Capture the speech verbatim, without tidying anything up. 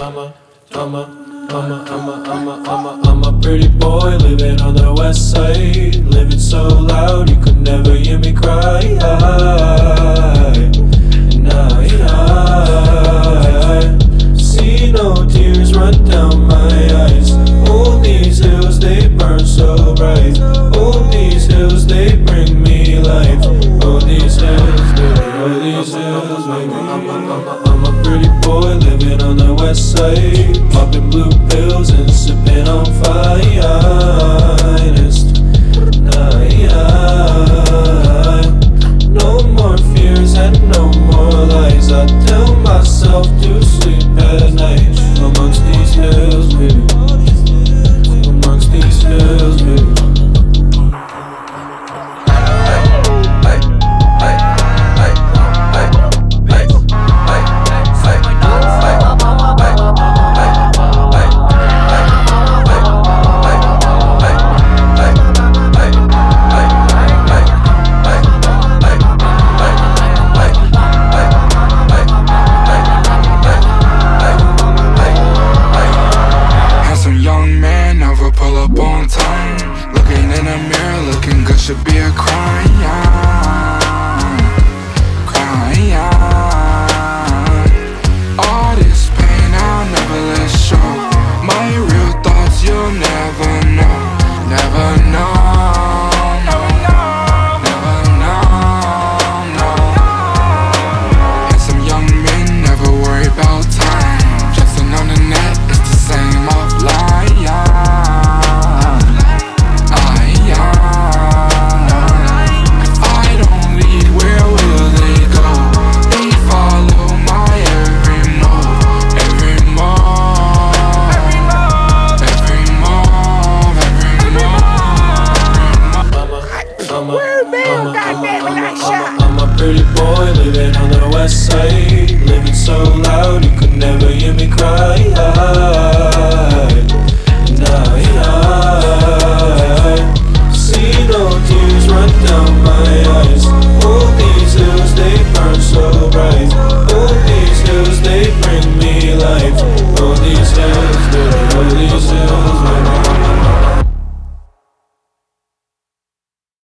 I'm a, I'm a, I'm a, I'm a, I'm a, I'm a, I'm a pretty boy living on the west side. Living so loud you could never hear me cry. And I, I see no tears run down my eyes. Oh, these hills, they burn so bright. Oh, these hills, they bring me life. Oh, these hills, baby, oh, these hills, baby. I'm a, I'm a, I'm a pretty boy living on the west side, popping blue pills and sipping on finest. No more fears and no more lies. I tell myself to sleep at night amongst these hills, baby. Amongst these hills, baby. Should be a crime, crime. All this pain I'll never let show. My real thoughts you'll never know, never know, never know, no. And some young men never worry about time. Dressing on the net, it's the same offline. I'm a pretty boy living on the west side, living so loud you could never hear me cry.